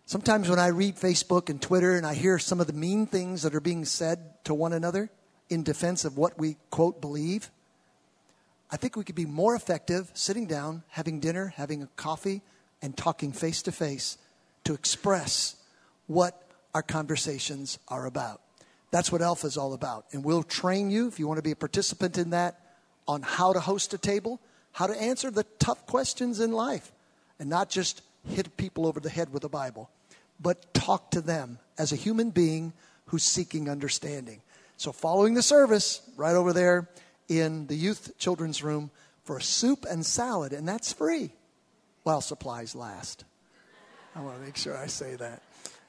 Sometimes when I read Facebook and Twitter and I hear some of the mean things that are being said to one another in defense of what we, quote, believe, I think we could be more effective sitting down, having dinner, having a coffee, and talking face to face to express what our conversations are about. That's what Alpha is all about. And we'll train you, if you want to be a participant in that, on how to host a table, how to answer the tough questions in life, and not just hit people over the head with the Bible, but talk to them as a human being who's seeking understanding. So following the service, right over there in the youth children's room for a soup and salad, and that's free while supplies last. I want to make sure I say that.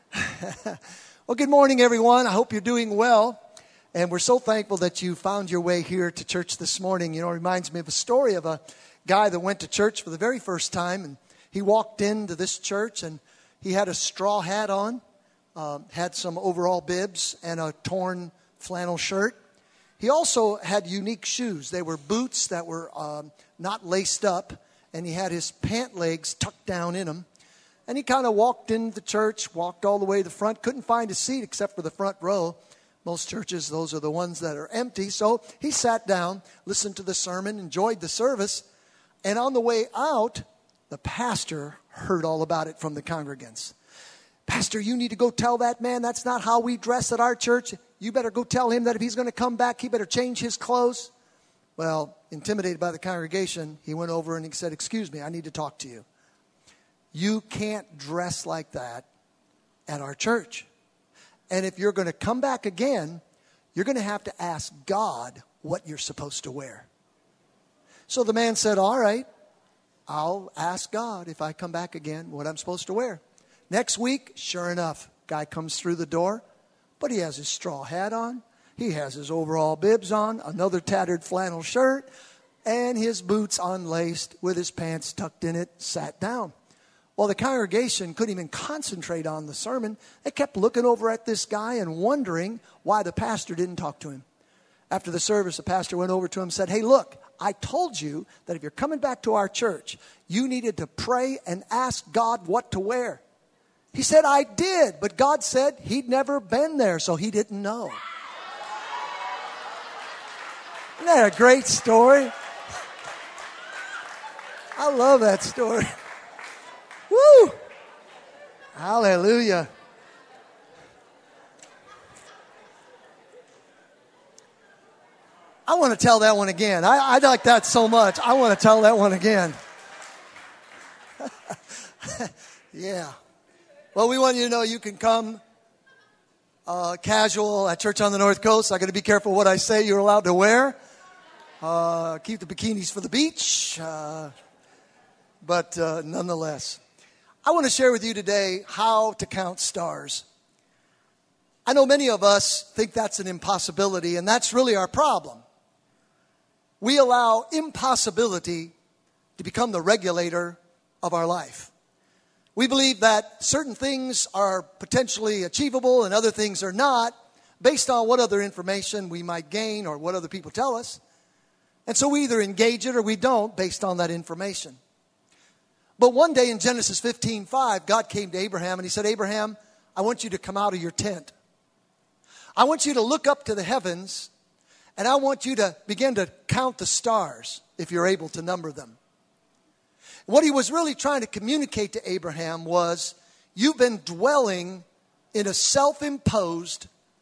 Well, good morning, everyone. I hope you're doing well. And we're so thankful that you found your way here to church this morning. You know, it reminds me of a story of a guy that went to church for the very first time. And he walked into this church and he had a straw hat on, had some overall bibs and a torn flannel shirt. He also had unique shoes. They were boots that were not laced up. And he had his pant legs tucked down in them. And he kind of walked into the church, walked all the way to the front, couldn't find a seat except for the front row. Most churches, those are the ones that are empty. So he sat down, listened to the sermon, enjoyed the service. And on the way out, the pastor heard all about it from the congregants. Pastor, you need to go tell that man that's not how we dress at our church. You better go tell him that if he's going to come back, he better change his clothes. Well, intimidated by the congregation, he went over and he said, "Excuse me, I need to talk to you. You can't dress like that at our church. And if you're going to come back again, you're going to have to ask God what you're supposed to wear." So the man said, "All right, I'll ask God if I come back again what I'm supposed to wear." Next week, sure enough, guy comes through the door, but he has his straw hat on. He has his overall bibs on, another tattered flannel shirt, and his boots unlaced with his pants tucked in it, sat down. Well, the congregation couldn't even concentrate on the sermon. They kept looking over at this guy and wondering why the pastor didn't talk to him. After the service, the pastor went over to him and said, "Hey, look, I told you that if you're coming back to our church, you needed to pray and ask God what to wear." He said, "I did, but God said he'd never been there, so he didn't know." Isn't that a great story? I love that story. Woo! Hallelujah. I want to tell that one again. I like that so much. I want to tell that one again. Yeah. Well, we want you to know you can come casual at Church on the North Coast. I got to be careful what I say you're allowed to wear. Keep the bikinis for the beach. But nonetheless, I want to share with you today how to count stars. I know many of us think that's an impossibility, and that's really our problem. We allow impossibility to become the regulator of our life. We believe that certain things are potentially achievable and other things are not, based on what other information we might gain or what other people tell us. And so we either engage it or we don't based on that information. But one day in Genesis 15:5, God came to Abraham and he said, "Abraham, I want you to come out of your tent. I want you to look up to the heavens and I want you to begin to count the stars if you're able to number them." What he was really trying to communicate to Abraham was, you've been dwelling in a self-imposed,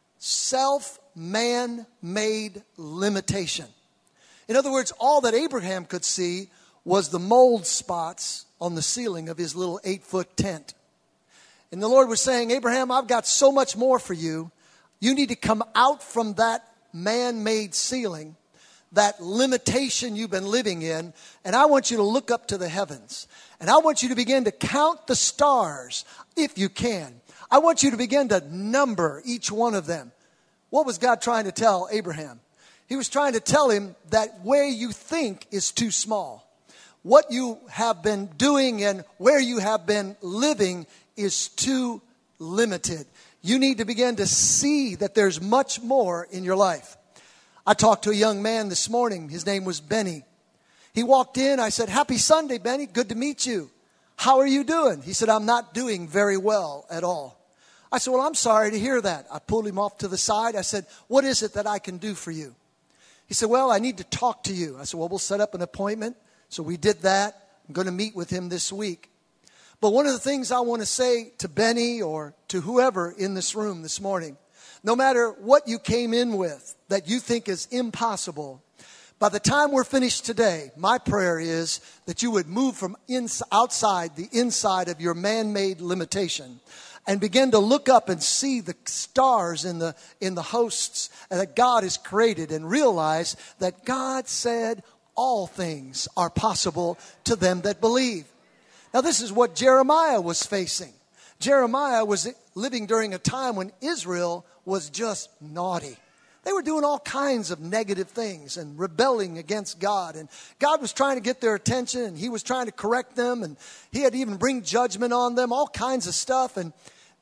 man-made limitation. In other words, all that Abraham could see was the mold spots on the ceiling of his little 8-foot tent. And the Lord was saying, "Abraham, I've got so much more for you. You need to come out from that man-made ceiling, that limitation you've been living in, and I want you to look up to the heavens. And I want you to begin to count the stars if you can. I want you to begin to number each one of them." What was God trying to tell Abraham? He was trying to tell him that where you think is too small. What you have been doing and where you have been living is too limited. You need to begin to see that there's much more in your life. I talked to a young man this morning. His name was Benny. He walked in. I said, "Happy Sunday, Benny. Good to meet you." How are you doing? He said, I'm not doing very well at all. I said, well, I'm sorry to hear that. I pulled him off to the side. I said, what is it that I can do for you? He said, well, I need to talk to you. I said, well, we'll set up an appointment. So we did that. I'm going to meet with him this week. But one of the things I want to say to Benny or to whoever in this room this morning, no matter what you came in with that you think is impossible, by the time we're finished today, my prayer is that you would move from outside the inside of your man-made limitation and begin to look up and see the stars in the hosts that God has created and realize that God said all things are possible to them that believe. Now, this is what Jeremiah was facing. Jeremiah was living during a time when Israel was just naughty. They were doing all kinds of negative things and rebelling against God. And God was trying to get their attention, and he was trying to correct them, and he had to even bring judgment on them, all kinds of stuff. And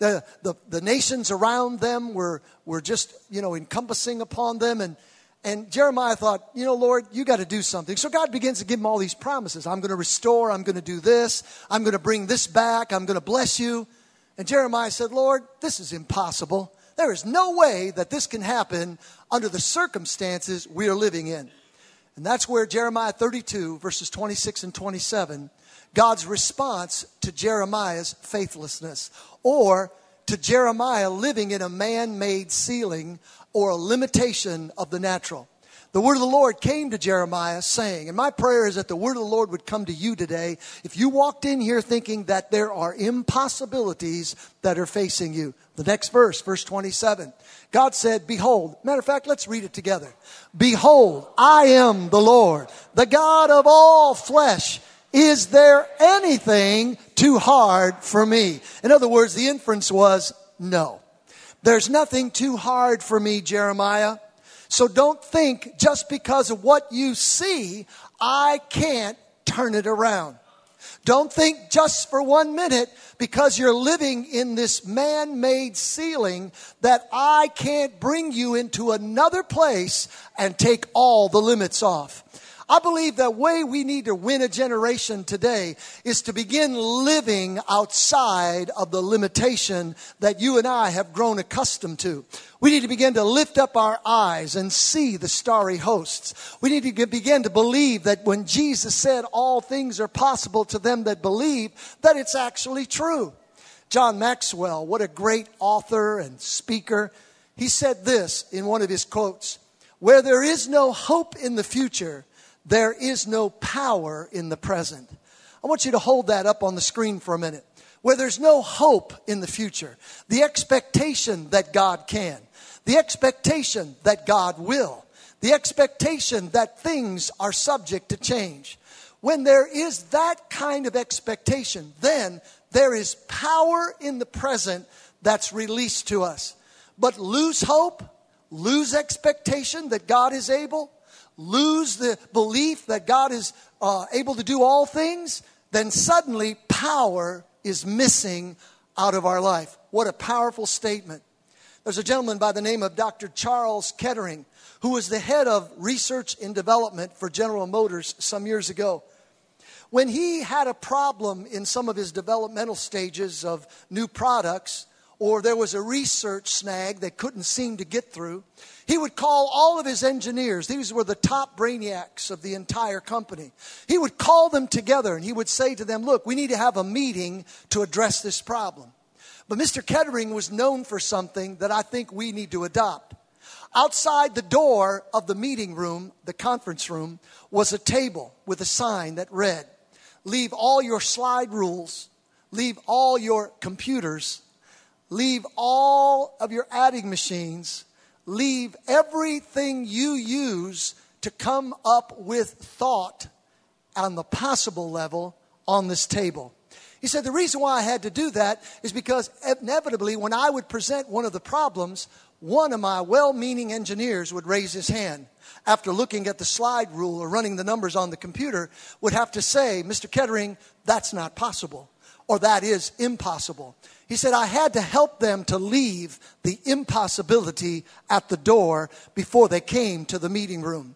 the nations around them were just, encompassing upon them. And Jeremiah thought, Lord, you got to do something. So God begins to give him all these promises. I'm going to restore. I'm going to do this. I'm going to bring this back. I'm going to bless you. And Jeremiah said, Lord, this is impossible. There is no way that this can happen under the circumstances we are living in. And that's where Jeremiah 32, verses 26 and 27, God's response to Jeremiah's faithlessness, or to Jeremiah living in a man-made ceiling or a limitation of the natural. The word of the Lord came to Jeremiah saying, and my prayer is that the word of the Lord would come to you today if you walked in here thinking that there are impossibilities that are facing you. The next verse, verse 27, God said, behold, matter of fact, let's read it together. Behold, I am the Lord, the God of all flesh. Is there anything too hard for me? In other words, the inference was no. There's nothing too hard for me, Jeremiah. So don't think just because of what you see, I can't turn it around. Don't think just for 1 minute because you're living in this man-made ceiling that I can't bring you into another place and take all the limits off. I believe the way we need to win a generation today is to begin living outside of the limitation that you and I have grown accustomed to. We need to begin to lift up our eyes and see the starry hosts. We need to begin to believe that when Jesus said all things are possible to them that believe, that it's actually true. John Maxwell, what a great author and speaker. He said this in one of his quotes, where there is no hope in the future, there is no power in the present. I want you to hold that up on the screen for a minute. Where there's no hope in the future, the expectation that God can, the expectation that God will, the expectation that things are subject to change. When there is that kind of expectation, then there is power in the present that's released to us. But lose hope, lose expectation that God is able, lose the belief that God is able to do all things, then suddenly power is missing out of our life. What a powerful statement. There's a gentleman by the name of Dr. Charles Kettering, who was the head of research and development for General Motors some years ago. When he had a problem in some of his developmental stages of new products, or there was a research snag they couldn't seem to get through, he would call all of his engineers. These were the top brainiacs of the entire company. He would call them together and he would say to them, look, we need to have a meeting to address this problem. But Mr. Kettering was known for something that I think we need to adopt. Outside the door of the meeting room, the conference room, was a table with a sign that read, leave all your slide rules, leave all your computers, leave all of your adding machines, leave everything you use to come up with thought on the possible level on this table. He said, the reason why I had to do that is because inevitably when I would present one of the problems, one of my well-meaning engineers would raise his hand. After looking at the slide rule or running the numbers on the computer, would have to say, Mr. Kettering, that's not possible, or that is impossible. He said, I had to help them to leave the impossibility at the door before they came to the meeting room.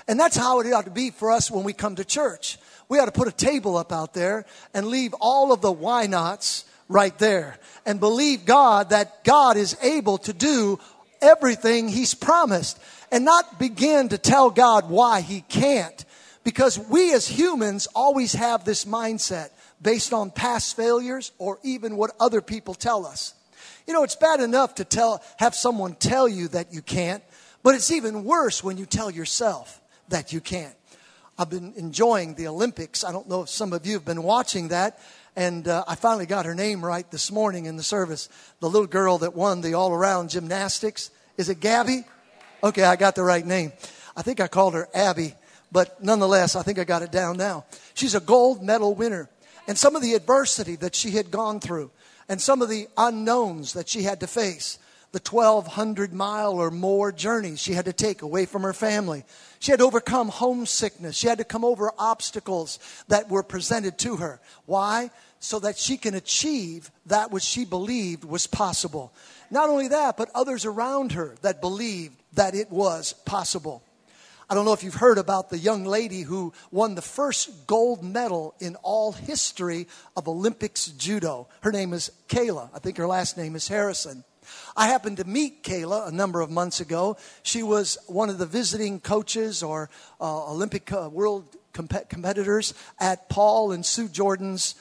And that's how it ought to be for us when we come to church. We ought to put a table up out there and leave all of the why nots right there. And believe God that God is able to do everything He's promised. And not begin to tell God why He can't. Because we as humans always have this mindset based on past failures or even what other people tell us. You know, it's bad enough to have someone tell you that you can't, but it's even worse when you tell yourself that you can't. I've been enjoying the Olympics. I don't know if some of you have been watching that. And I finally got her name right this morning in the service. The little girl that won the all-around gymnastics. Is it Gabby? Okay, I got the right name. I think I called her Abby. But nonetheless, I think I got it down now. She's a gold medal winner. And some of the adversity that she had gone through and some of the unknowns that she had to face, the 1,200-mile or more journey she had to take away from her family. She had to overcome homesickness. She had to come over obstacles that were presented to her. Why? So that she can achieve that which she believed was possible. Not only that, but others around her that believed that it was possible. I don't know if you've heard about the young lady who won the first gold medal in all history of Olympics judo. Her name is Kayla. I think her last name is Harrison. I happened to meet Kayla a number of months ago. She was one of the visiting coaches or Olympic world competitors at Paul and Sue Jordan's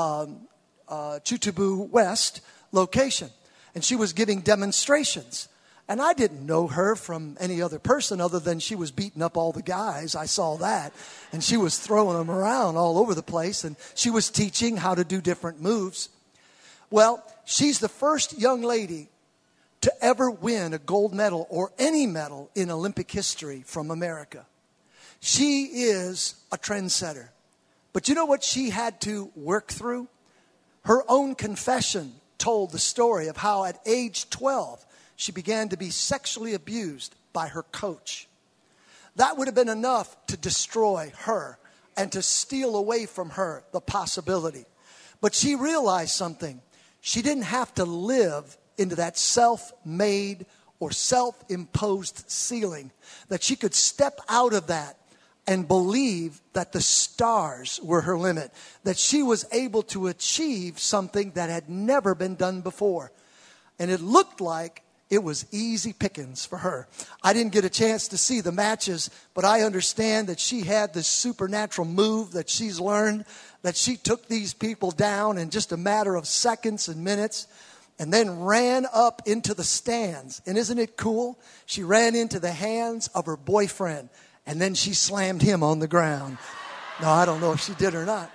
Chutubu West location. And she was giving demonstrations. And I didn't know her from any other person other than she was beating up all the guys. I saw that. And she was throwing them around all over the place. And she was teaching how to do different moves. Well, she's the first young lady to ever win a gold medal or any medal in Olympic history from America. She is a trendsetter. But you know what she had to work through? Her own confession told the story of how at age 12, she began to be sexually abused by her coach. That would have been enough to destroy her and to steal away from her the possibility. But she realized something. She didn't have to live into that self-made or self-imposed ceiling. That she could step out of that and believe that the stars were her limit. That she was able to achieve something that had never been done before. And it looked like it was easy pickings for her. I didn't get a chance to see the matches, but I understand that she had this supernatural move that she's learned, that she took these people down in just a matter of seconds and minutes, and then ran up into the stands. And isn't it cool? She ran into the hands of her boyfriend, and then she slammed him on the ground. No, I don't know if she did or not.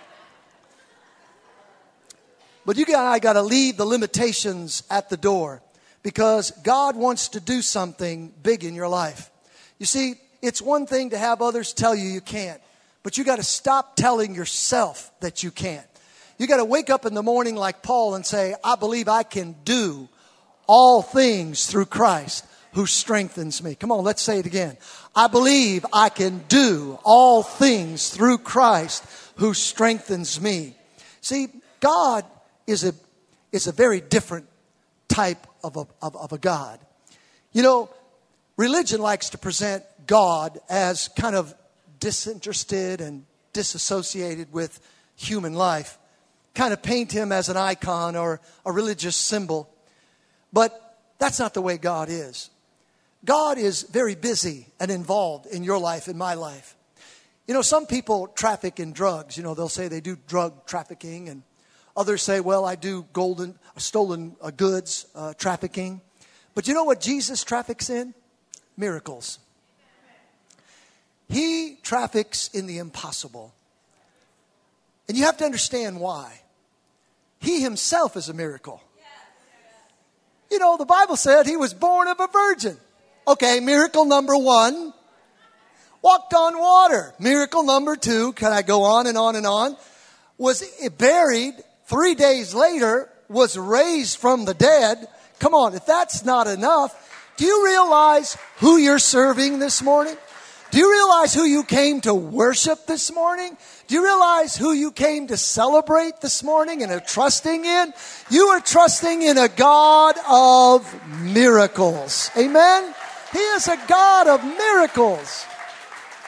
But you and I got to leave the limitations at the door. Because God wants to do something big in your life. You see, it's one thing to have others tell you can't. But you got to stop telling yourself that you can't. You got to wake up in the morning like Paul and say, I believe I can do all things through Christ who strengthens me. Come on, let's say it again. I believe I can do all things through Christ who strengthens me. See, God is a very different type of a God. You know, religion likes to present God as kind of disinterested and disassociated with human life. Kind of paint him as an icon or a religious symbol. But that's not the way God is. God is very busy and involved in your life, in my life. You know, some people traffic in drugs. You know, they'll say they do drug trafficking, and others say, well, I do stolen goods trafficking. But you know what Jesus traffics in? Miracles. He traffics in the impossible. And you have to understand why. He himself is a miracle. You know, the Bible said he was born of a virgin. Okay, miracle number 1. Walked on water. Miracle number 2. Can I go on and on and on? Was buried. 3 days later, was raised from the dead. Come on, if that's not enough, do you realize who you're serving this morning? Do you realize who you came to worship this morning? Do you realize who you came to celebrate this morning and are trusting in? You are trusting in a God of miracles. Amen? He is a God of miracles.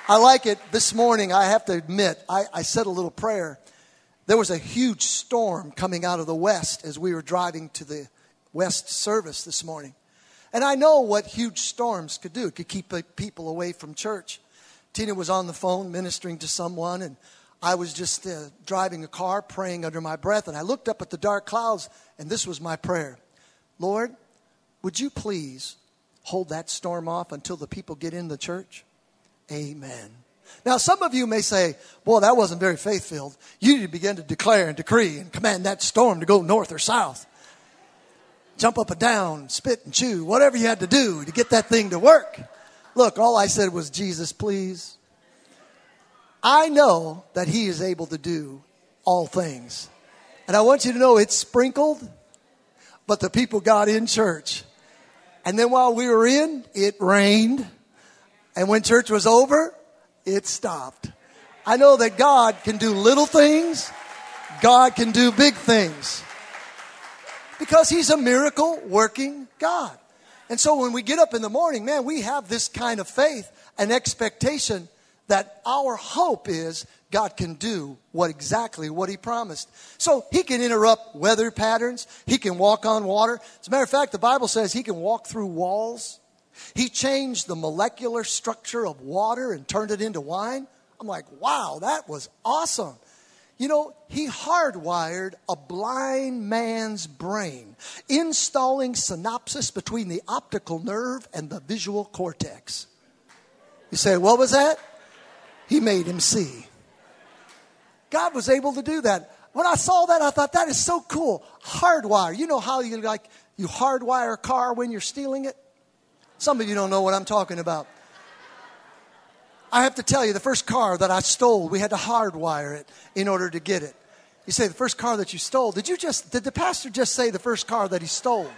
I like it. This morning, I have to admit, I said a little prayer. There was a huge storm coming out of the west as we were driving to the west service this morning. And I know what huge storms could do. It could keep people away from church. Tina was on the phone ministering to someone, and I was just driving a car, praying under my breath. And I looked up at the dark clouds, and this was my prayer. Lord, would you please hold that storm off until the people get in the church? Amen. Now, some of you may say, boy, that wasn't very faith-filled. You need to begin to declare and decree and command that storm to go north or south. Jump up and down, spit and chew, whatever you had to do to get that thing to work. Look, all I said was, Jesus, please. I know that he is able to do all things. And I want you to know it's sprinkled, but the people got in church. And then while we were in, it rained. And when church was over, it stopped. I know that God can do little things. God can do big things. Because he's a miracle working God. And so when we get up in the morning, man, we have this kind of faith and expectation that our hope is God can do exactly what he promised. So he can interrupt weather patterns. He can walk on water. As a matter of fact, the Bible says he can walk through walls. He changed the molecular structure of water and turned it into wine. I'm like, wow, that was awesome. You know, he hardwired a blind man's brain, installing synapses between the optical nerve and the visual cortex. You say, what was that? He made him see. God was able to do that. When I saw that, I thought, that is so cool. Hardwire. You know how you hardwire a car when you're stealing it? Some of you don't know what I'm talking about. I have to tell you, the first car that I stole, we had to hardwire it in order to get it. You say, the first car that you stole, did the pastor just say the first car that he stole?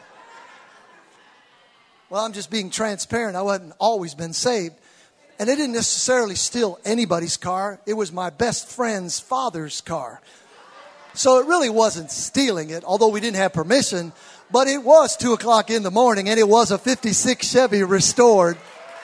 Well, I'm just being transparent. I wasn't always been saved. And I didn't necessarily steal anybody's car. It was my best friend's father's car. So it really wasn't stealing it, although we didn't have permission. But it was 2 o'clock in the morning, and it was a 56 Chevy restored.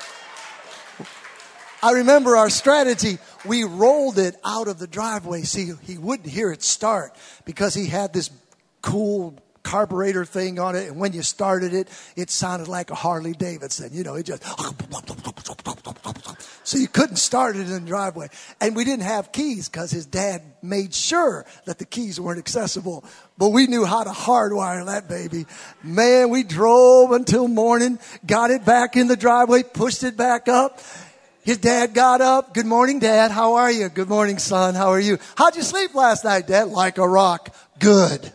I remember our strategy. We rolled it out of the driveway. See, he wouldn't hear it start because he had this cool carburetor thing on it. And when you started it, it sounded like a Harley Davidson. You know, it just... So you couldn't start it in the driveway. And we didn't have keys because his dad made sure that the keys weren't accessible. But we knew how to hardwire that baby. Man, we drove until morning, got it back in the driveway, pushed it back up. His dad got up. Good morning, Dad. How are you? Good morning, son. How are you? How'd you sleep last night, Dad? Like a rock. Good.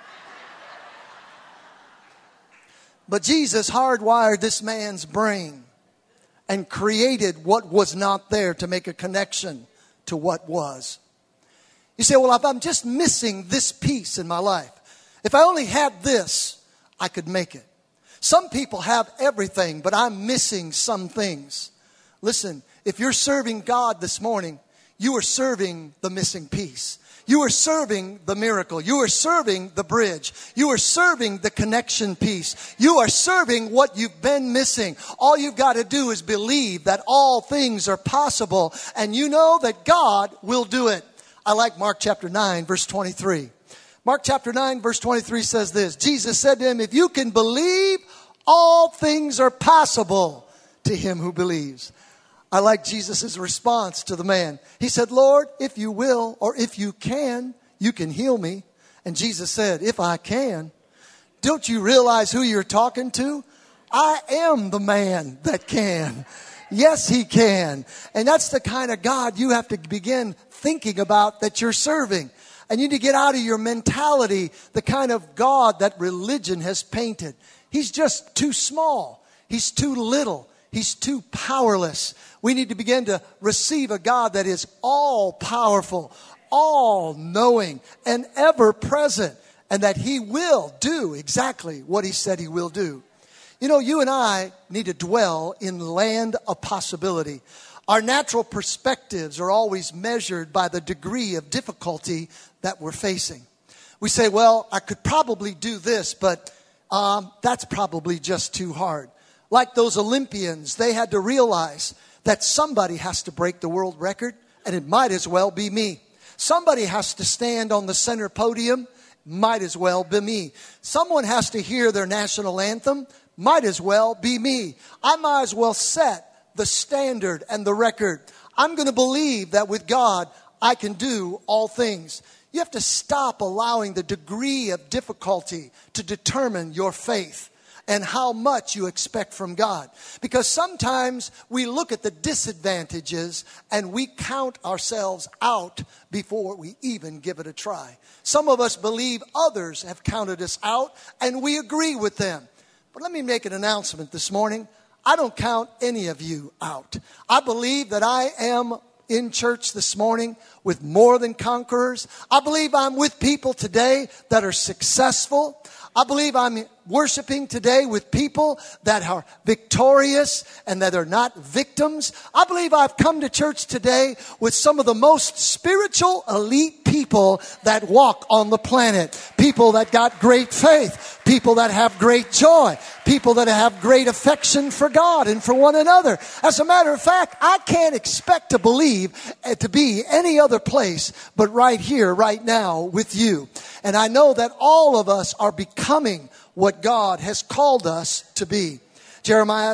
But Jesus hardwired this man's brain and created what was not there to make a connection to what was. You say, well, if I'm just missing this piece in my life, if I only had this, I could make it. Some people have everything, but I'm missing some things. Listen, if you're serving God this morning, you are serving the missing piece. You are serving the miracle. You are serving the bridge. You are serving the connection piece. You are serving what you've been missing. All you've got to do is believe that all things are possible, and you know that God will do it. I like Mark chapter 9, verse 23. Mark chapter 9, verse 23 says this. Jesus said to him, if you can believe, all things are possible to him who believes. I like Jesus' response to the man. He said, Lord, if you will, or if you can heal me. And Jesus said, if I can. Don't you realize who you're talking to? I am the man that can. Yes, he can. And that's the kind of God you have to begin thinking about that you're serving. And you need to get out of your mentality the kind of God that religion has painted. He's just too small. He's too little. He's too powerless. We need to begin to receive a God that is all powerful, all knowing, and ever present, and that he will do exactly what he said he will do. You know, you and I need to dwell in the land of possibility. Our natural perspectives are always measured by the degree of difficulty that we're facing. We say, well, I could probably do this, but that's probably just too hard. Like those Olympians, they had to realize that somebody has to break the world record, and it might as well be me. Somebody has to stand on the center podium, might as well be me. Someone has to hear their national anthem, might as well be me. I might as well set the standard and the record. I'm going to believe that with God, I can do all things. You have to stop allowing the degree of difficulty to determine your faith and how much you expect from God. Because sometimes we look at the disadvantages and we count ourselves out before we even give it a try. Some of us believe others have counted us out and we agree with them. But let me make an announcement this morning. I don't count any of you out. I believe that I am in church this morning with more than conquerors. I believe I'm with people today that are successful. I believe I'm worshiping today with people that are victorious and that are not victims. I believe I've come to church today with some of the most spiritual elite people that walk on the planet. People that got great faith. People that have great joy. People that have great affection for God and for one another. As a matter of fact, I can't expect to believe to be any other place but right here, right now with you. And I know that all of us are becoming what God has called us to be. Jeremiah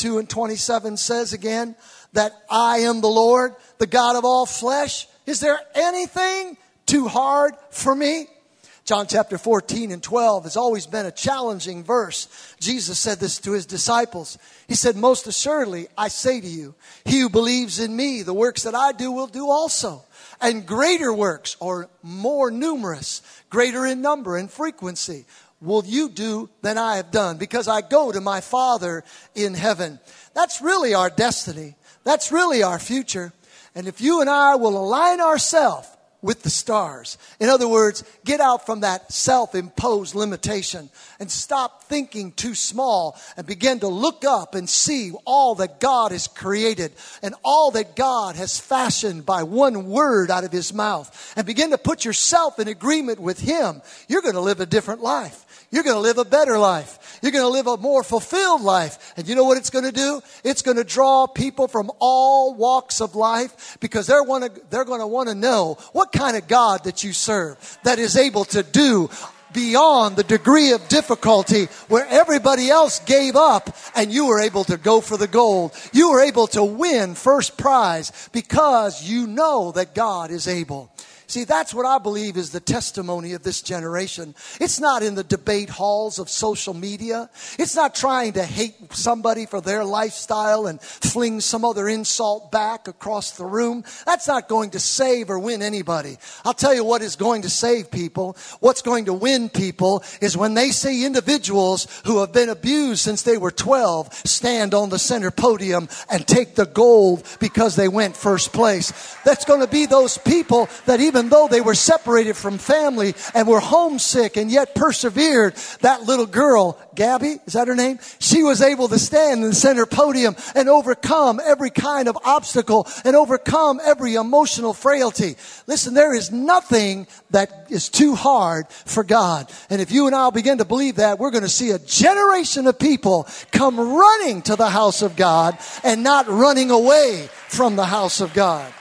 32:27 says again that I am the Lord, the God of all flesh. Is there anything too hard for me? John chapter 14:12 has always been a challenging verse. Jesus said this to his disciples. He said, most assuredly, I say to you, he who believes in me, the works that I do will do also. And greater works, or more numerous, greater in number and frequency, will you do than I have done, because I go to my Father in heaven. That's really our destiny. That's really our future. And if you and I will align ourselves with the stars. In other words, get out from that self-imposed limitation and stop thinking too small and begin to look up and see all that God has created and all that God has fashioned by one word out of his mouth, and begin to put yourself in agreement with him. You're going to live a different life. You're going to live a better life. You're going to live a more fulfilled life. And you know what it's going to do? It's going to draw people from all walks of life, because they're going to want to know what kind of God that you serve that is able to do beyond the degree of difficulty where everybody else gave up and you were able to go for the gold. You were able to win first prize because you know that God is able. See, that's what I believe is the testimony of this generation. It's not in the debate halls of social media. It's not trying to hate somebody for their lifestyle and fling some other insult back across the room. That's not going to save or win anybody. I'll tell you what is going to save people. What's going to win people is when they see individuals who have been abused since they were 12 stand on the center podium and take the gold because they went first place. That's going to be those people that even though they were separated from family and were homesick and yet persevered, that little girl, Gabby, is that her name? She was able to stand in the center podium and overcome every kind of obstacle and overcome every emotional frailty. Listen, there is nothing that is too hard for God. And if you and I will begin to believe that, we're going to see a generation of people come running to the house of God and not running away from the house of God.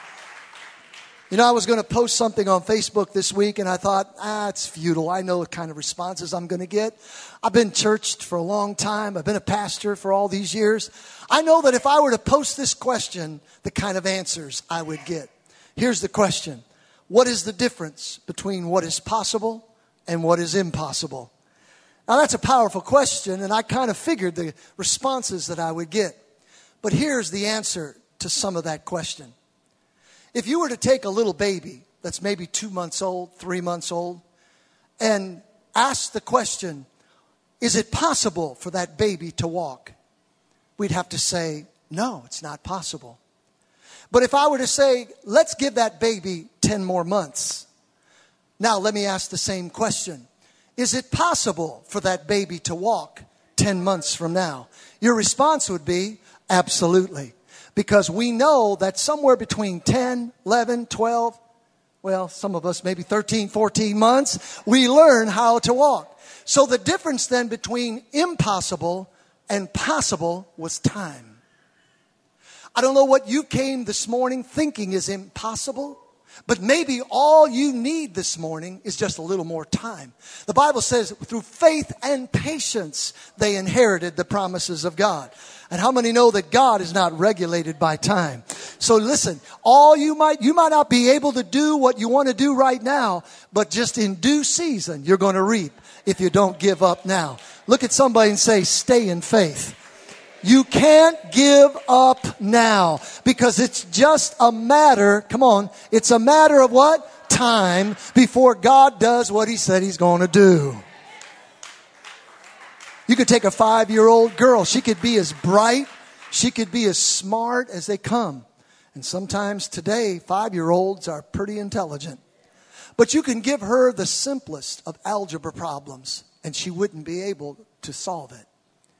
You know, I was going to post something on Facebook this week, and I thought, it's futile. I know the kind of responses I'm going to get. I've been churched for a long time. I've been a pastor for all these years. I know that if I were to post this question, the kind of answers I would get. Here's the question. What is the difference between what is possible and what is impossible? Now, that's a powerful question, and I kind of figured the responses that I would get. But here's the answer to some of that question. If you were to take a little baby that's maybe 2 months old, 3 months old, and ask the question, is it possible for that baby to walk? We'd have to say, no, it's not possible. But if I were to say, let's give that baby 10 more months. Now let me ask the same question. Is it possible for that baby to walk 10 months from now? Your response would be, absolutely. Because we know that somewhere between 10, 11, 12, well, some of us maybe 13, 14 months, we learn how to walk. So the difference then between impossible and possible was time. I don't know what you came this morning thinking is impossible, but maybe all you need this morning is just a little more time. The Bible says through faith and patience, they inherited the promises of God. And how many know that God is not regulated by time? So listen, you might not be able to do what you want to do right now, but just in due season, you're going to reap if you don't give up now. Look at somebody and say, stay in faith. You can't give up now because it's just a matter, it's a matter of what? Time before God does what He said He's going to do. You could take a 5-year-old girl. She could be as bright. She could be as smart as they come. And sometimes today, 5-year-olds are pretty intelligent. But you can give her the simplest of algebra problems and she wouldn't be able to solve it.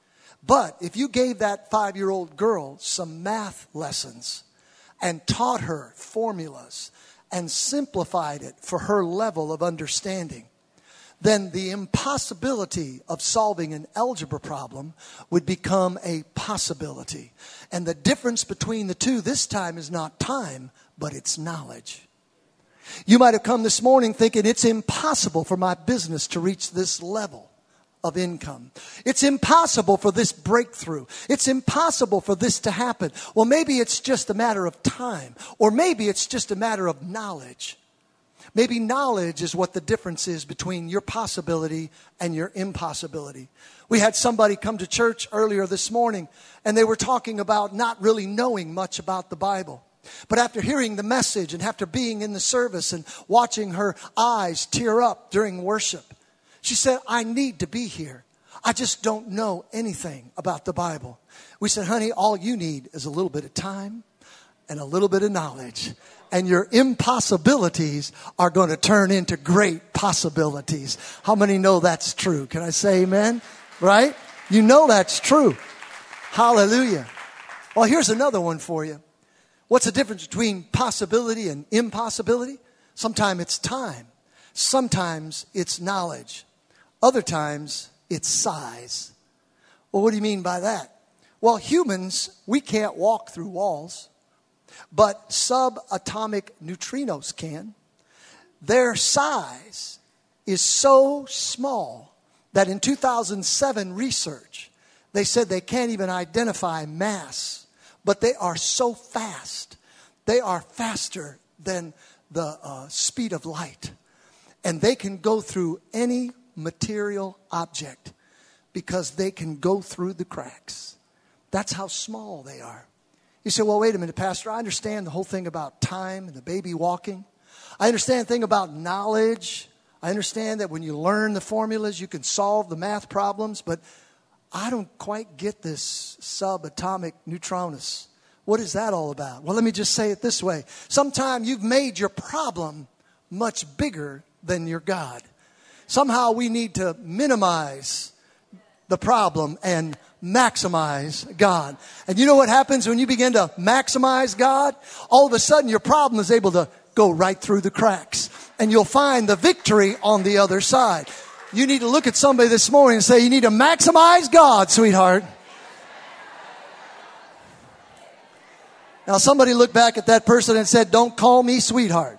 But if you gave that 5-year-old girl some math lessons and taught her formulas and simplified it for her level of understanding, then the impossibility of solving an algebra problem would become a possibility. And the difference between the two this time is not time, but it's knowledge. You might have come this morning thinking it's impossible for my business to reach this level of income. It's impossible for this breakthrough. It's impossible for this to happen. Well, maybe it's just a matter of time, or maybe it's just a matter of knowledge. Maybe knowledge is what the difference is between your possibility and your impossibility. We had somebody come to church earlier this morning, and they were talking about not really knowing much about the Bible. But after hearing the message and after being in the service and watching her eyes tear up during worship, she said, I need to be here. I just don't know anything about the Bible. We said, honey, all you need is a little bit of time and a little bit of knowledge. And your impossibilities are going to turn into great possibilities. How many know that's true? Can I say amen? Right? You know that's true. Hallelujah. Well, here's another one for you. What's the difference between possibility and impossibility? Sometimes it's time. Sometimes it's knowledge. Other times, it's size. Well, what do you mean by that? Well, humans, we can't walk through walls, but subatomic neutrinos can. Their size is so small that in 2007 research, they said they can't even identify mass, but they are so fast. They are faster than the speed of light. And they can go through any material object because they can go through the cracks. That's how small they are. You say, well, wait a minute, Pastor. I understand the whole thing about time and the baby walking. I understand the thing about knowledge. I understand that when you learn the formulas, you can solve the math problems. But I don't quite get this subatomic neutronus. What is that all about? Well, let me just say it this way. Sometime you've made your problem much bigger than your God. Somehow we need to minimize the problem and maximize God. And you know what happens when you begin to maximize God? All of a sudden your problem is able to go right through the cracks. And you'll find the victory on the other side. You need to look at somebody this morning and say, you need to maximize God, sweetheart. Now somebody looked back at that person and said, don't call me sweetheart.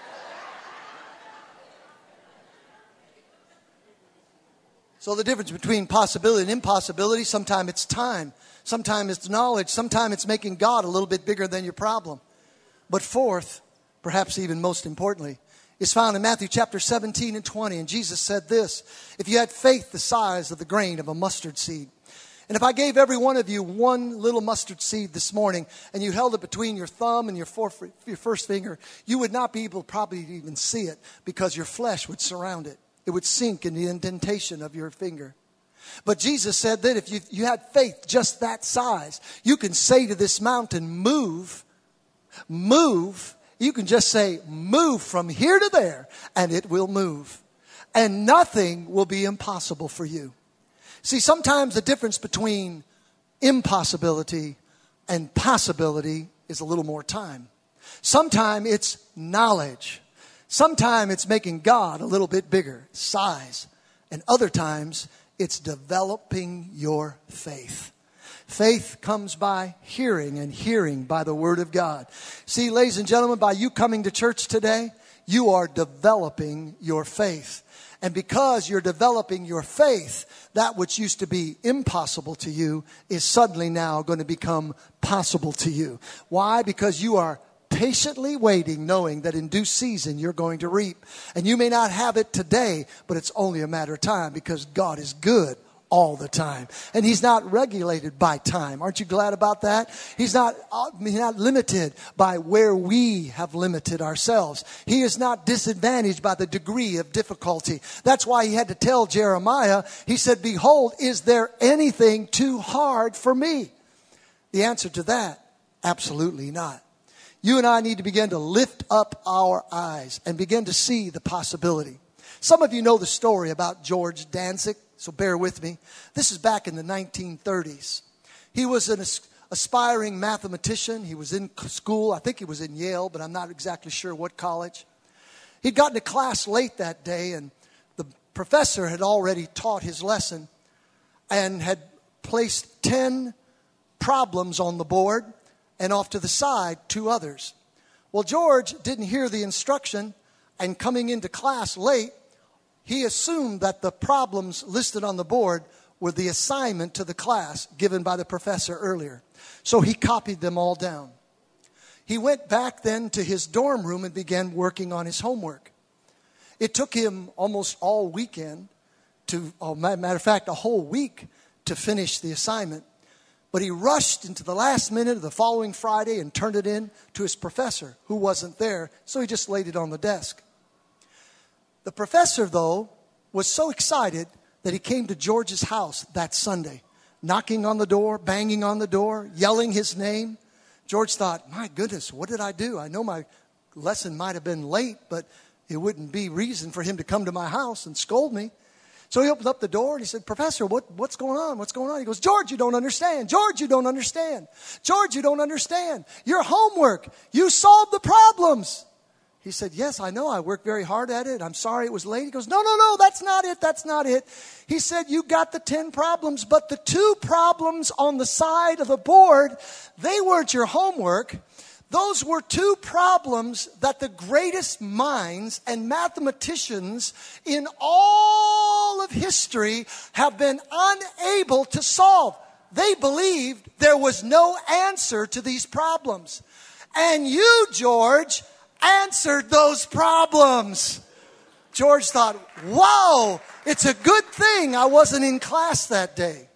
So the difference between possibility and impossibility, sometimes it's time, sometimes it's knowledge, sometimes it's making God a little bit bigger than your problem. But fourth, perhaps even most importantly, is found in Matthew chapter 17 and 20. And Jesus said this, if you had faith the size of the grain of a mustard seed, and if I gave every one of you one little mustard seed this morning and you held it between your thumb and your first finger, you would not be able to probably even see it because your flesh would surround it. It would sink in the indentation of your finger. But Jesus said that if you had faith just that size, you can say to this mountain, move. You can just say, move from here to there, and it will move. And nothing will be impossible for you. See, sometimes the difference between impossibility and possibility is a little more time. Sometimes it's knowledge. Sometimes it's making God a little bit bigger, size. And other times it's developing your faith. Faith comes by hearing, and hearing by the Word of God. See, ladies and gentlemen, by you coming to church today, you are developing your faith. And because you're developing your faith, that which used to be impossible to you is suddenly now going to become possible to you. Why? Because you are patiently waiting, knowing that in due season you're going to reap. And you may not have it today, but it's only a matter of time, because God is good all the time. And He's not regulated by time. Aren't you glad about that? He's not limited by where we have limited ourselves. He is not disadvantaged by the degree of difficulty. That's why He had to tell Jeremiah, He said, behold, is there anything too hard for me? The answer to that, absolutely not. You and I need to begin to lift up our eyes and begin to see the possibility. Some of you know the story about George Danzig, so bear with me. This is back in the 1930s. He was an aspiring mathematician. He was in school. I think he was in Yale, but I'm not exactly sure what college. He'd gotten to class late that day, and the professor had already taught his lesson and had placed 10 problems on the board, and off to the side, 2 others. Well, George didn't hear the instruction, and coming into class late, he assumed that the problems listed on the board were the assignment to the class given by the professor earlier. So he copied them all down. He went back then to his dorm room and began working on his homework. It took him almost all weekend matter of fact, a whole week to finish the assignment. But he rushed into the last minute of the following Friday and turned it in to his professor, who wasn't there, so he just laid it on the desk. The professor, though, was so excited that he came to George's house that Sunday, knocking on the door, banging on the door, yelling his name. George thought, my goodness, what did I do? I know my lesson might have been late, but it wouldn't be reason for him to come to my house and scold me. So he opened up the door and he said, Professor, what's going on? What's going on? He goes, George, you don't understand. George, you don't understand. George, you don't understand. Your homework, you solved the problems. He said, yes, I know. I worked very hard at it. I'm sorry it was late. He goes, no, that's not it. That's not it. He said, you got the 10 problems, but the 2 problems on the side of the board, they weren't your homework. Those were 2 problems that the greatest minds and mathematicians in all of history have been unable to solve. They believed there was no answer to these problems. And you, George, answered those problems. George thought, wow, it's a good thing I wasn't in class that day.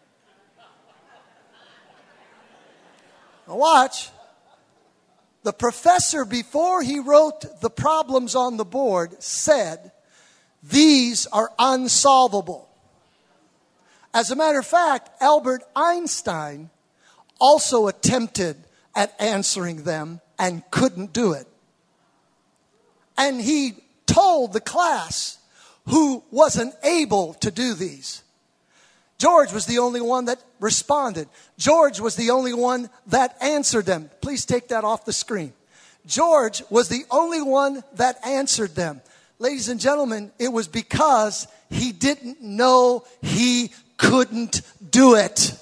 Now watch. The professor, before he wrote the problems on the board, said, these are unsolvable. As a matter of fact, Albert Einstein also attempted at answering them and couldn't do it. And he told the class who wasn't able to do these. George was the only one that responded. George was the only one that answered them. Please take that off the screen. George was the only one that answered them. Ladies and gentlemen, it was because he didn't know he couldn't do it.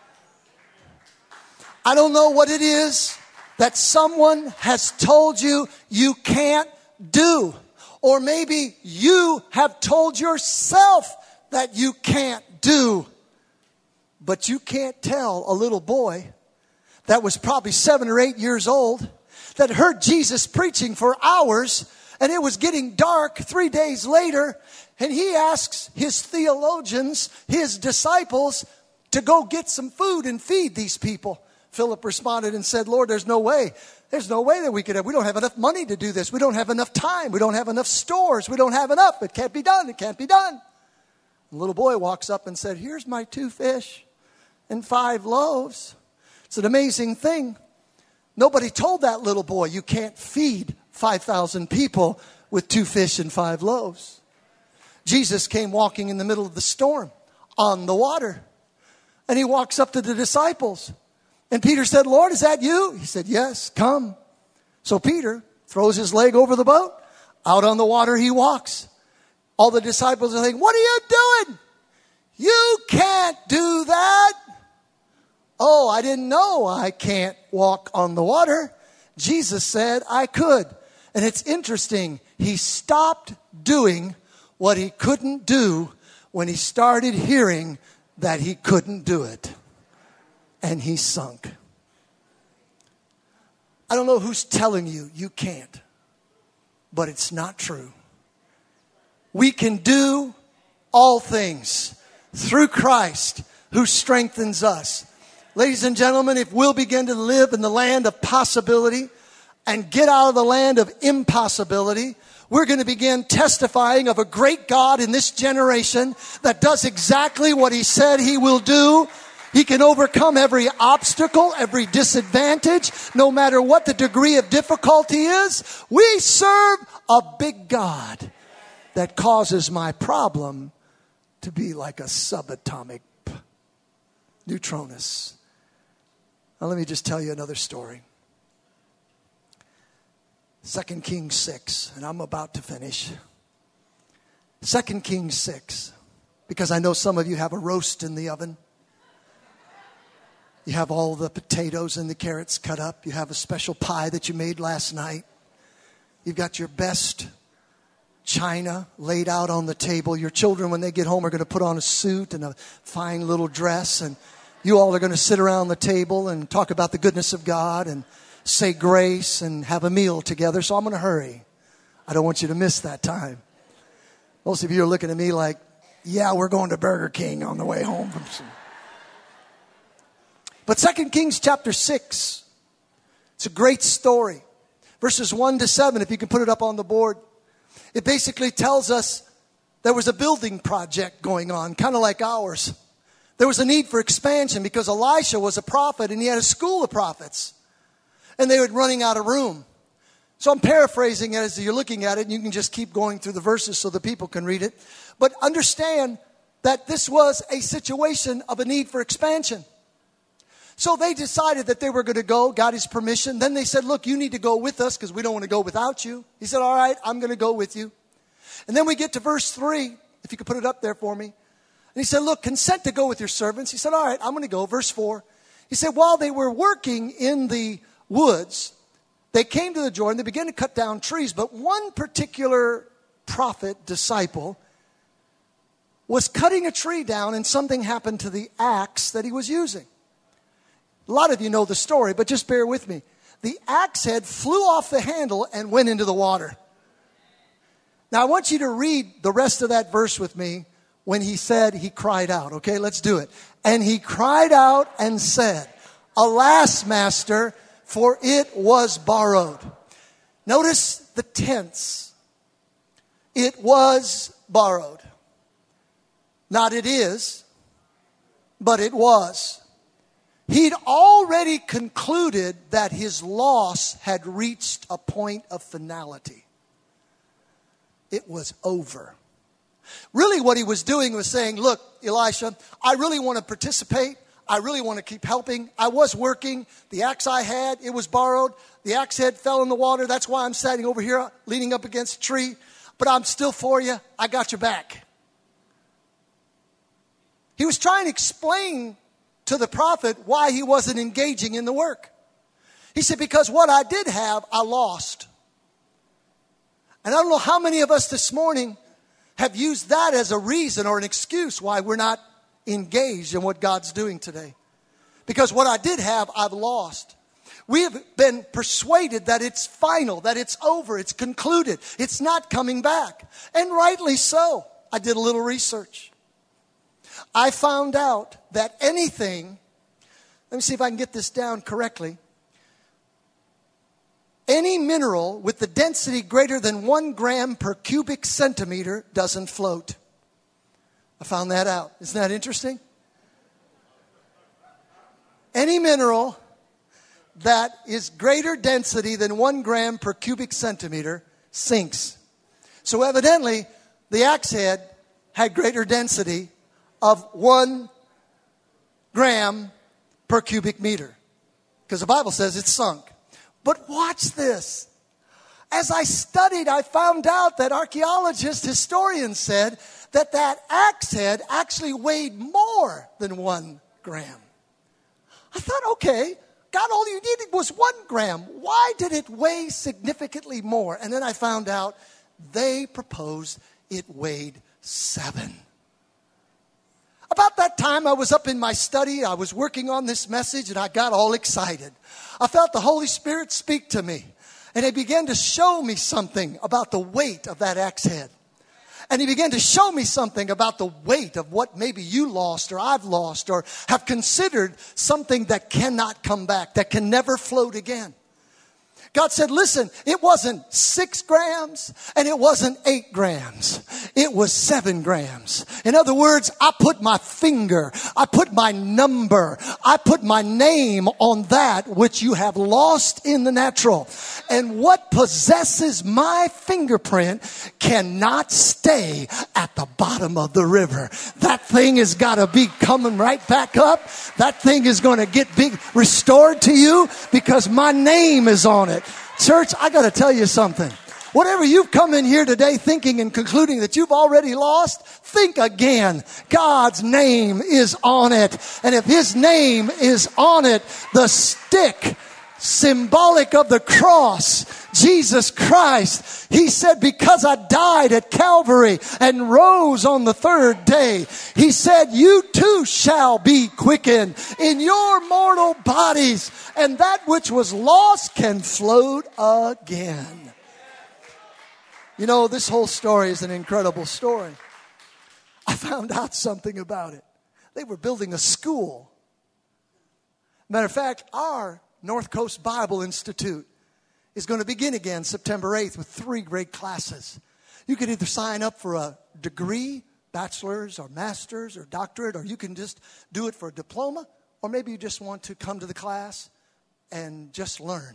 I don't know what it is that someone has told you you can't do. Or maybe you have told yourself that you can't do. But you can't tell a little boy that was probably 7 or 8 years old that heard Jesus preaching for hours, and it was getting dark 3 days later, and he asks his theologians, his disciples, to go get some food and feed these people. Philip responded and said, Lord, there's no way. There's no way that we don't have enough money to do this. We don't have enough time. We don't have enough stores. We don't have enough. It can't be done. It can't be done. The little boy walks up and said, here's my 2 fish and 5 loaves. It's an amazing thing. Nobody told that little boy you can't feed 5,000 people with 2 fish and 5 loaves. Jesus came walking in the middle of the storm on the water. And he walks up to the disciples. And Peter said, Lord, is that you? He said, yes, come. So Peter throws his leg over the boat. Out on the water he walks. All the disciples are thinking, what are you doing? You can't do that. Oh, I didn't know I can't walk on the water. Jesus said I could. And it's interesting. He stopped doing what he couldn't do when he started hearing that he couldn't do it. And he sunk. I don't know who's telling you you can't, but it's not true. We can do all things through Christ who strengthens us. Ladies and gentlemen, if we'll begin to live in the land of possibility and get out of the land of impossibility, we're going to begin testifying of a great God in this generation that does exactly what he said he will do. He can overcome every obstacle, every disadvantage, no matter what the degree of difficulty is. We serve a big God that causes my problem to be like a subatomic neutronus. Now let me just tell you another story. 2 Kings 6, and I'm about to finish. 2 Kings 6, because I know some of you have a roast in the oven. You have all the potatoes and the carrots cut up. You have a special pie that you made last night. You've got your best china laid out on the table. Your children, when they get home, are going to put on a suit and a fine little dress. And you all are going to sit around the table and talk about the goodness of God and say grace and have a meal together. So I'm going to hurry. I don't want you to miss that time. Most of you are looking at me like, yeah, we're going to Burger King on the way home from some. But 2 Kings chapter 6, it's a great story. Verses 1 to 7, if you can put it up on the board. It basically tells us there was a building project going on, kind of like ours. There was a need for expansion because Elisha was a prophet and he had a school of prophets. And they were running out of room. So I'm paraphrasing it as you're looking at it, and you can just keep going through the verses so the people can read it. But understand that this was a situation of a need for expansion. So they decided that they were going to go, got his permission. Then they said, look, you need to go with us because we don't want to go without you. He said, all right, I'm going to go with you. And then we get to verse 3, if you could put it up there for me. And he said, look, consent to go with your servants. He said, all right, I'm going to go. Verse 4. He said, while they were working in the woods, they came to the Jordan. They began to cut down trees. But one particular prophet, disciple, was cutting a tree down and something happened to the axe that he was using. A lot of you know the story, but just bear with me. The axe head flew off the handle and went into the water. Now, I want you to read the rest of that verse with me when he said he cried out. Okay, let's do it. And he cried out and said, alas, master, for it was borrowed. Notice the tense. It was borrowed. Not it is, but it was. He'd already concluded that his loss had reached a point of finality. It was over. Really what he was doing was saying, look, Elisha, I really want to participate. I really want to keep helping. I was working. The axe I had, it was borrowed. The axe head fell in the water. That's why I'm standing over here leaning up against a tree. But I'm still for you. I got your back. He was trying to explain to the prophet why he wasn't engaging in the work. He said, because what I did have, I lost. And I don't know how many of us this morning have used that as a reason or an excuse why we're not engaged in what God's doing today. Because what I did have, I've lost. We have been persuaded that it's final, that it's over, it's concluded, it's not coming back. And rightly so. I did a little research. I found out that anything, let me see if I can get this down correctly. Any mineral with the density greater than 1 gram per cubic centimeter doesn't float. I found that out. Isn't that interesting? Any mineral that is greater density than 1 gram per cubic centimeter sinks. So evidently, the axe head had greater density of 1 gram per cubic meter. Because the Bible says it's sunk. But watch this. As I studied, I found out that archaeologists, historians said that axe head actually weighed more than 1 gram. I thought, okay, God, all you needed was 1 gram. Why did it weigh significantly more? And then I found out they proposed it weighed 7. About that time, I was up in my study. I was working on this message, and I got all excited. I felt the Holy Spirit speak to me, and He began to show me something about the weight of that axe head. And He began to show me something about the weight of what maybe you lost or I've lost or have considered something that cannot come back, that can never float again. God said, listen, it wasn't 6 grams and it wasn't 8 grams. It was 7 grams. In other words, I put my finger, I put my number, I put my name on that which you have lost in the natural. And what possesses my fingerprint cannot stay at the bottom of the river. That thing has got to be coming right back up. That thing is going to get restored to you because my name is on it. Church, I got to tell you something. Whatever you've come in here today thinking and concluding that you've already lost, think again. God's name is on it. And if His name is on it, the stick, symbolic of the cross, Jesus Christ, He said, because I died at Calvary and rose on the 3rd day, He said, you too shall be quickened in your mortal bodies, and that which was lost can float again. You know, this whole story is an incredible story. I found out something about it. They were building a school. Matter of fact, our North Coast Bible Institute is going to begin again September 8th with 3 great classes. You can either sign up for a degree, bachelor's or master's or doctorate, or you can just do it for a diploma, or maybe you just want to come to the class and just learn.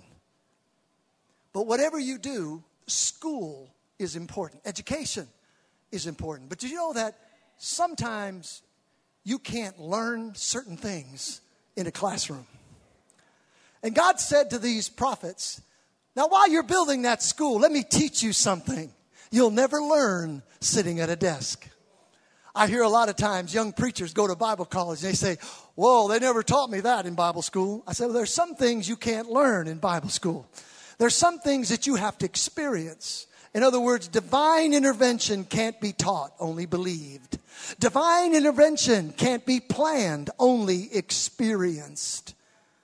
But whatever you do, school is important. Education is important. But did you know that sometimes you can't learn certain things in a classroom? And God said to these prophets, now while you're building that school, let me teach you something you'll never learn sitting at a desk. I hear a lot of times young preachers go to Bible college and they say, whoa, they never taught me that in Bible school. I said, well, there's some things you can't learn in Bible school. There's some things that you have to experience. In other words, divine intervention can't be taught, only believed. Divine intervention can't be planned, only experienced.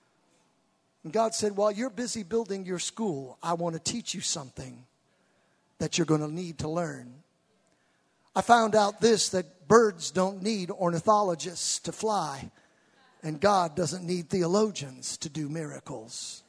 And God said, while you're busy building your school, I want to teach you something that you're going to need to learn. I found out this, that birds don't need ornithologists to fly, and God doesn't need theologians to do miracles.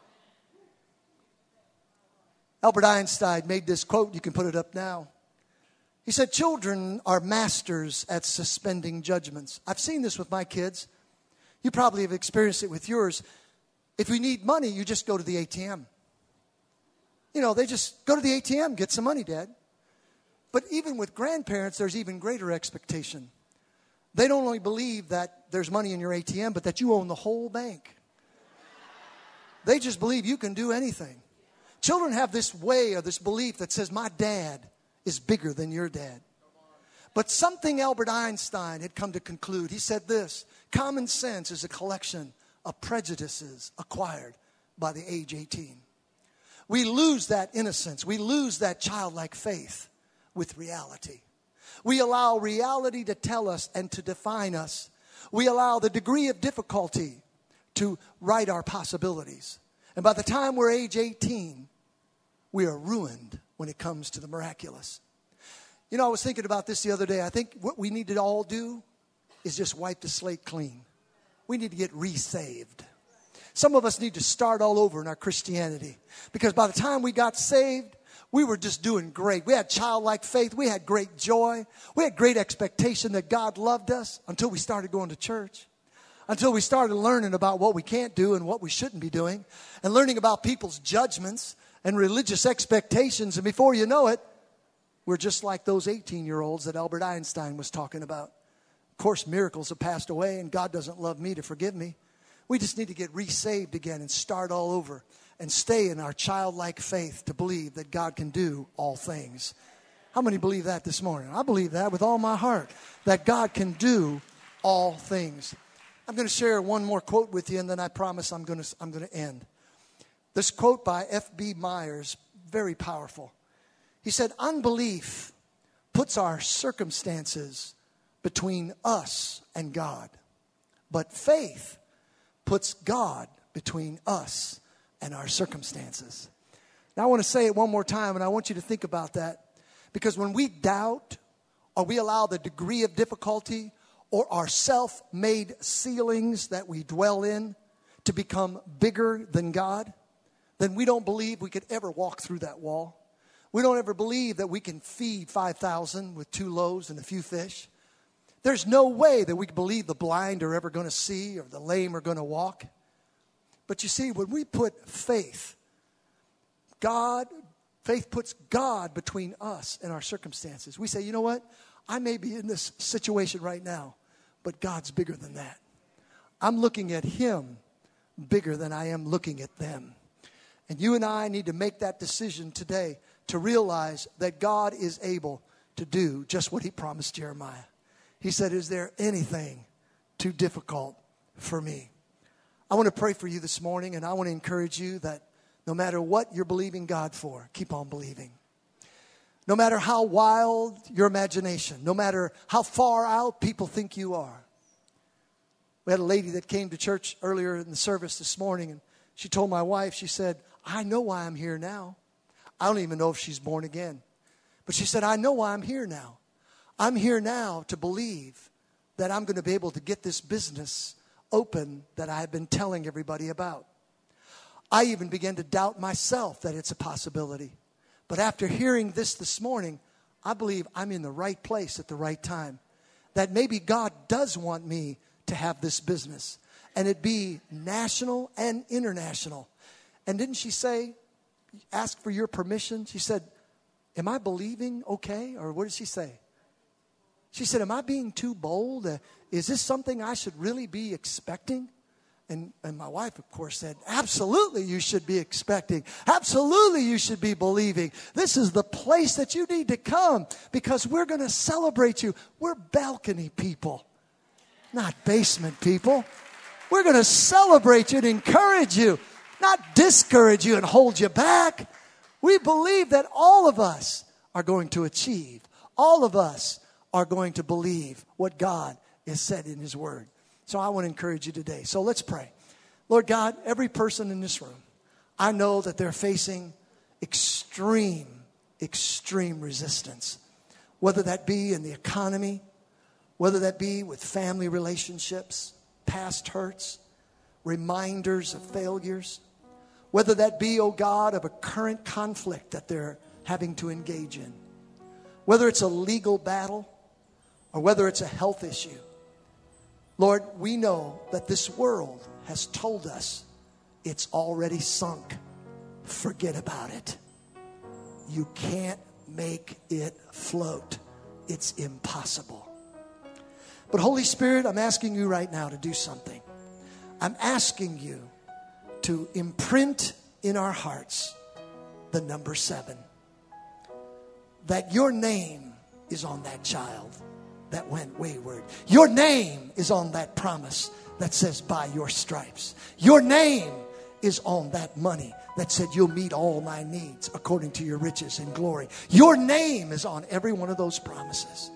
Albert Einstein made this quote. You can put it up now. He said, children are masters at suspending judgments. I've seen this with my kids. You probably have experienced it with yours. If you need money, you just go to the ATM. You know, they just go to the ATM, get some money, Dad. But even with grandparents, there's even greater expectation. They don't only believe that there's money in your ATM, but that you own the whole bank. They just believe you can do anything. Children have this way or this belief that says, my dad is bigger than your dad. But something Albert Einstein had come to conclude. He said this, common sense is a collection of prejudices acquired by the age 18. We lose that innocence. We lose that childlike faith with reality. We allow reality to tell us and to define us. We allow the degree of difficulty to write our possibilities. And by the time we're age 18, we are ruined when it comes to the miraculous. You know, I was thinking about this the other day. I think what we need to all do is just wipe the slate clean. We need to get re-saved. Some of us need to start all over in our Christianity. Because by the time we got saved, we were just doing great. We had childlike faith. We had great joy. We had great expectation that God loved us until we started going to church. Until we started learning about what we can't do and what we shouldn't be doing. And learning about people's judgments and religious expectations. And before you know it, we're just like those 18-year-olds that Albert Einstein was talking about. Of course, miracles have passed away and God doesn't love me to forgive me. We just need to get re-saved again and start all over. And stay in our childlike faith to believe that God can do all things. How many believe that this morning? I believe that with all my heart. That God can do all things. I'm going to share one more quote with you, and then I promise I'm going to end. This quote by F.B. Myers, very powerful. He said, unbelief puts our circumstances between us and God, but faith puts God between us and our circumstances. Now I want to say it one more time, and I want you to think about that, because when we doubt or we allow the degree of difficulty or our self-made ceilings that we dwell in to become bigger than God, then we don't believe we could ever walk through that wall. We don't ever believe that we can feed 5,000 with 2 loaves and a few fish. There's no way that we can believe the blind are ever going to see or the lame are going to walk. But you see, when we put faith puts God between us and our circumstances. We say, you know what? I may be in this situation right now, but God's bigger than that. I'm looking at Him bigger than I am looking at them. And you and I need to make that decision today to realize that God is able to do just what He promised Jeremiah. He said, is there anything too difficult for me? I want to pray for you this morning, and I want to encourage you that no matter what you're believing God for, keep on believing. No matter how wild your imagination, no matter how far out people think you are. We had a lady that came to church earlier in the service this morning, and she told my wife, she said, I know why I'm here now. I don't even know if she's born again. But she said, I know why I'm here now. I'm here now to believe that I'm going to be able to get this business open that I have been telling everybody about. I even began to doubt myself that it's a possibility. But after hearing this morning, I believe I'm in the right place at the right time. That maybe God does want me to have this business. And it be national and international. And didn't she say, ask for your permission? She said, am I believing okay? Or what did she say? She said, am I being too bold? Is this something I should really be expecting? And my wife, of course, said, absolutely you should be expecting. Absolutely you should be believing. This is the place that you need to come because we're going to celebrate you. We're balcony people, not basement people. We're going to celebrate you and encourage you, not discourage you and hold you back. We believe that all of us are going to achieve. All of us are going to believe what God has said in His Word. So I want to encourage you today. So let's pray. Lord God, every person in this room, I know that they're facing extreme resistance. Whether that be in the economy, whether that be with family relationships, past hurts, reminders of failures. Whether that be, oh God, of a current conflict that they're having to engage in. Whether it's a legal battle or whether it's a health issue. Lord, we know that this world has told us it's already sunk. Forget about it. You can't make it float. It's impossible. But Holy Spirit, I'm asking you right now to do something. I'm asking you to imprint in our hearts the number 7. That your name is on that child that went wayward. Your name is on that promise that says, by your stripes. Your name is on that money that said, you'll meet all my needs according to your riches and glory. Your name is on every one of those promises.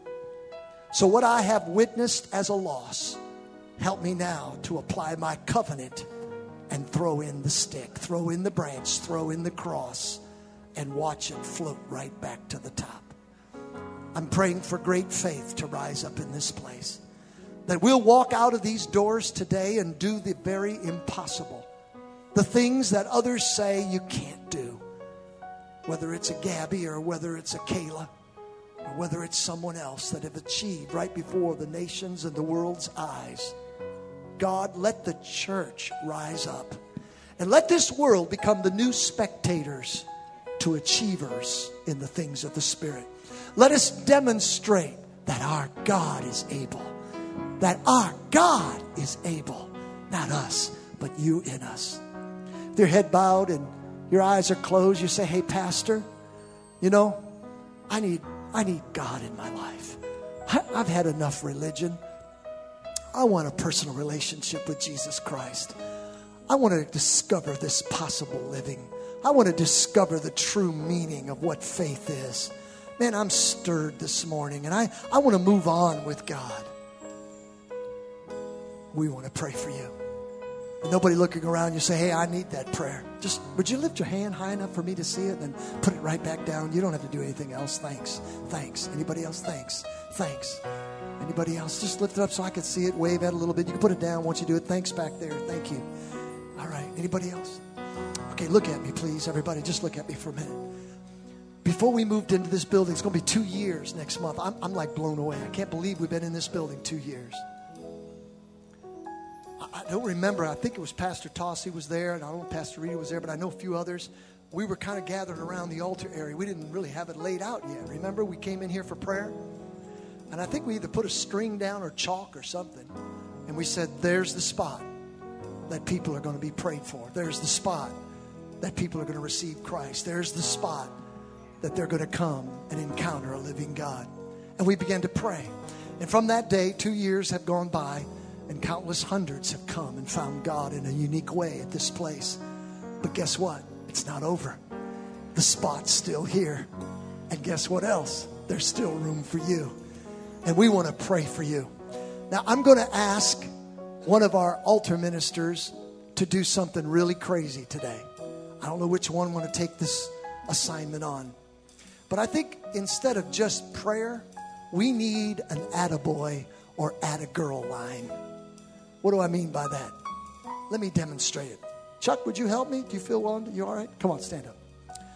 So what I have witnessed as a loss, help me now to apply my covenant and throw in the stick, throw in the branch, throw in the cross, and watch it float right back to the top. I'm praying for great faith to rise up in this place. That we'll walk out of these doors today and do the very impossible. The things that others say you can't do. Whether it's a Gabby or whether it's a Kayla or whether it's someone else that have achieved right before the nations and the world's eyes. God, let the church rise up. And let this world become the new spectators to achievers in the things of the Spirit. Let us demonstrate that our God is able. That our God is able. Not us, but you in us. With your head bowed and your eyes are closed, you say, hey, Pastor, you know, I need God in my life. I've had enough religion. I want a personal relationship with Jesus Christ. I want to discover this possible living. I want to discover the true meaning of what faith is. Man, I'm stirred this morning, and I want to move on with God. We want to pray for you. And nobody looking around, you say, hey, I need that prayer. Just, would you lift your hand high enough for me to see it and then put it right back down? You don't have to do anything else. Thanks. Thanks. Anybody else? Thanks. Thanks. Anybody else? Just lift it up so I can see it. Wave at it a little bit. You can put it down once you do it. Thanks back there. Thank you. All right. Anybody else? Okay, look at me, please. Everybody, just look at me for a minute. Before we moved into this building, it's going to be 2 years next month. I'm like blown away. I can't believe we've been in this building 2 years. I don't remember. I think it was Pastor Tossie was there, and I don't know if Pastor Rita was there, but I know a few others. We were kind of gathered around the altar area. We didn't really have it laid out yet. Remember, we came in here for prayer, and I think we either put a string down or chalk or something, and we said, there's the spot that people are going to be prayed for. There's the spot that people are going to receive Christ. There's the spot that they're going to come and encounter a living God. And we began to pray. And from that day, 2 years have gone by, and countless hundreds have come and found God in a unique way at this place. But guess what? It's not over. The spot's still here. And guess what else? There's still room for you. And we want to pray for you. Now, I'm going to ask one of our altar ministers to do something really crazy today. I don't know which one want to take this assignment on. But I think instead of just prayer, we need an attaboy or attagirl line. What do I mean by that? Let me demonstrate it. Chuck, would you help me? Do you feel well? You all right? Come on, stand up.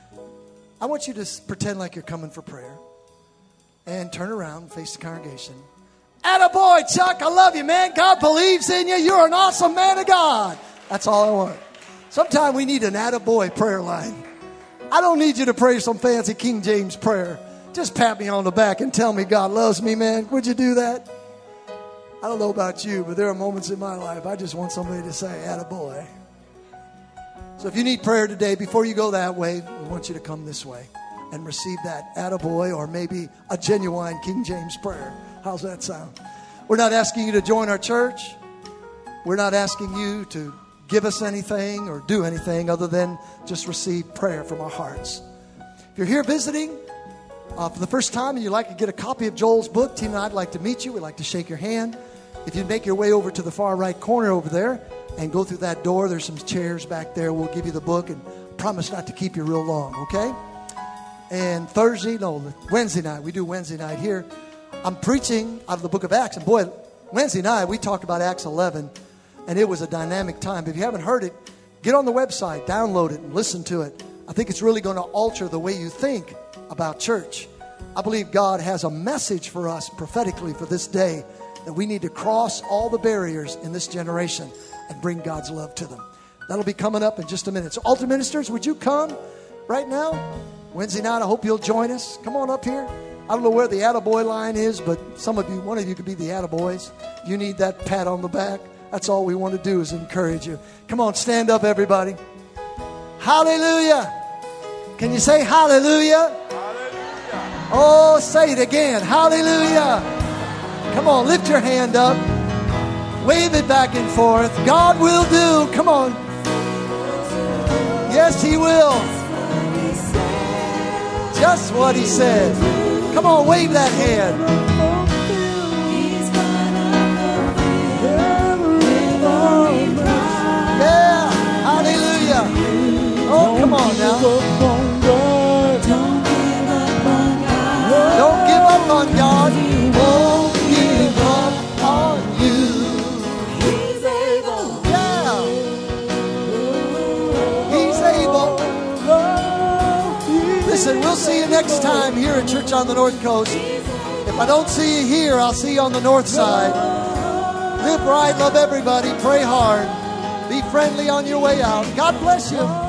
I want you to pretend like you're coming for prayer and turn around and face the congregation. Attaboy, Chuck, I love you, man. God believes in you. You're an awesome man of God. That's all I want. Sometimes we need an attaboy prayer line. I don't need you to pray some fancy King James prayer. Just pat me on the back and tell me God loves me, man. Would you do that? I don't know about you, but there are moments in my life I just want somebody to say, attaboy. So if you need prayer today, before you go that way, we want you to come this way and receive that attaboy or maybe a genuine King James prayer. How's that sound? We're not asking you to join our church. We're not asking you to give us anything or do anything other than just receive prayer from our hearts. If you're here visiting for the first time and you'd like to get a copy of Joel's book, Tina and I'd like to meet you. We'd like to shake your hand. If you'd make your way over to the far right corner over there and go through that door, there's some chairs back there. We'll give you the book and promise not to keep you real long, okay? And Wednesday night, we do Wednesday night here. I'm preaching out of the book of Acts. And boy, Wednesday night, we talked about Acts 11. And it was a dynamic time. If you haven't heard it, get on the website, download it, and listen to it. I think it's really going to alter the way you think about church. I believe God has a message for us prophetically for this day, that we need to cross all the barriers in this generation and bring God's love to them. That'll be coming up in just a minute. So altar ministers, would you come right now? Wednesday night, I hope you'll join us. Come on up here. I don't know where the attaboy line is, but one of you could be the attaboys. You need that pat on the back. That's all we want to do is encourage you. Come on, stand up, everybody. Hallelujah. Can you say hallelujah? Hallelujah. Oh, say it again. Hallelujah. Come on, lift your hand up. Wave it back and forth. God will do. Come on. Yes, He will. Just what He said. Come on, wave that hand. Yeah, hallelujah. Oh, come on now. Don't give up on God. Won't give up on you. He's able. Yeah. He's able. Listen, we'll see you next time here at Church on the North Coast. If I don't see you here, I'll see you on the north side. Live right, love everybody, pray hard. Be friendly on your way out. God bless you.